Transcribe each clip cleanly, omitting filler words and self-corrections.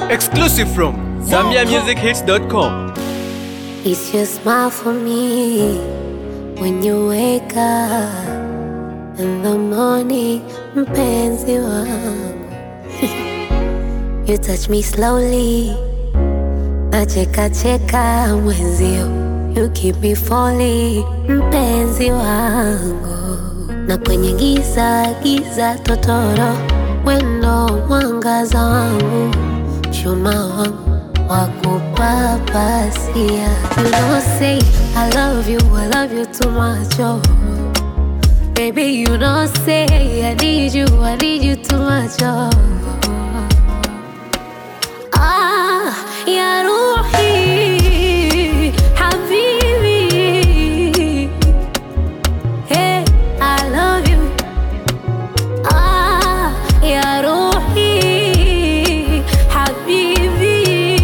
Exclusive from ZambiaMusicHits.com. It's your smile for me when you wake up in the morning, mpenzi wangu. You touch me slowly, nacheka cheka mwenzio. You keep me falling, mpenzi wangu. Na kwenye giza giza totoro, wendo mwangaza wangu, chuma wangu wakupapasia. You don't say I love you too much, oh. Baby, you don't say I need you too much, oh. Ah, ya Ruhi, Habibi. Hey, I love you. Ah, ya Ruhi, Habibi.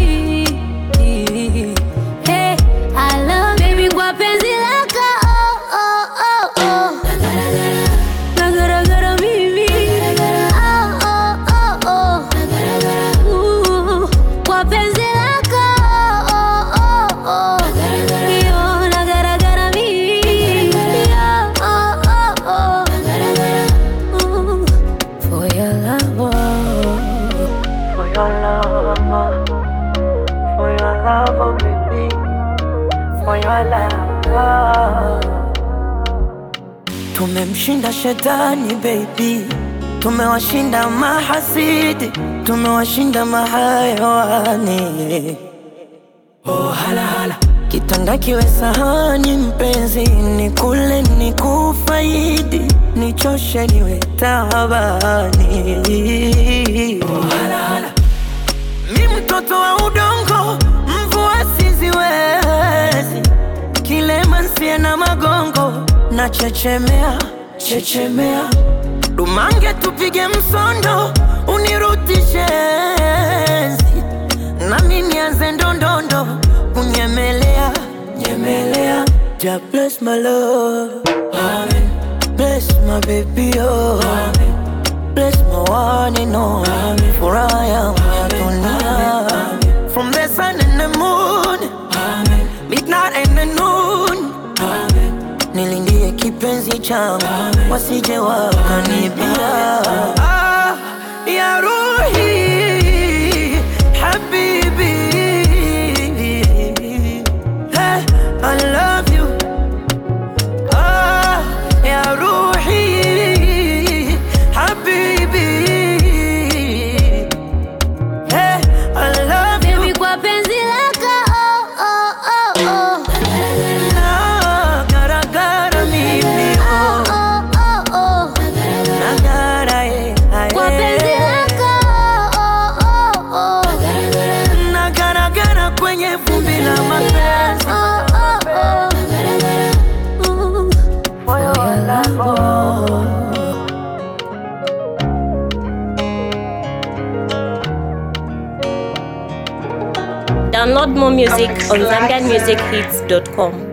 Hey, I love you. Baby, kwa penzi lako, oh, oh, oh, oh. Nagara mimi. Oh, oh, oh, oh. Kwa penzi lako, oh, oh, oh. Yo, nagara mimi. Oh, oh, oh. For your love, oh. For your love, for your love, oh baby, for your love. Tumemshinda shetani baby, tumewashinda mahasidi, tumewashinda mahayawani. Oh hala hala, kitanda kiwe sahani mpenzi, nikule nikufaidi, nichoshe niwe tabani. Oh hala hala, mi mtoto wa udongo, mvua siziwezi, kilema nsie na magongo, na chechemea, chechemea. Dumange tupige msondo, unirutishe enzi, na mimi nianze ndondondo, kunyemelea, nyemelea. Ja bless my love, amen. Bless my baby, oh, amen. Bless my one and only, for I am your dunia. From the sun and the moon, amen. Midnight and the noon, amen. Nilindie kipenzi changu, wasije wakanibia. Ah, ya Ruhi, Habibi. Hey, I love you. Ah, ya Ruhi, Habibi. Hey, I love you. Baby, kwa penzi lako, oh, oh, oh, oh. Nagara mimi, Oh, oh, oh, oh. nagara Kwa penzi lako, oh, oh, oh. nagara kwenye vumbi la mapenzi. Oh, oh, oh. For your love, oh. Download more music on ZambiaMusicHits.com.